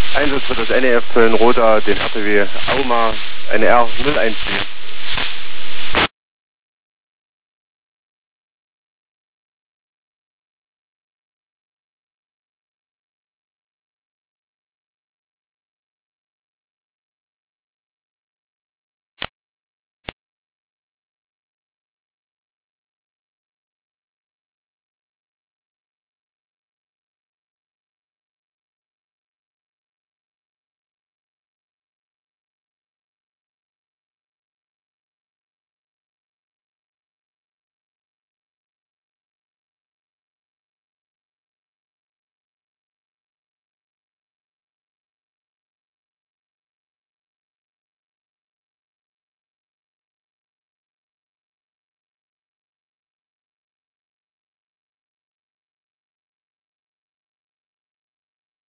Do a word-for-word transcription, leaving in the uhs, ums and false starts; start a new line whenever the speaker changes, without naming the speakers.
Einsatz für das N E F Köln-Roda, den R T W Auma, eine R null eins vier.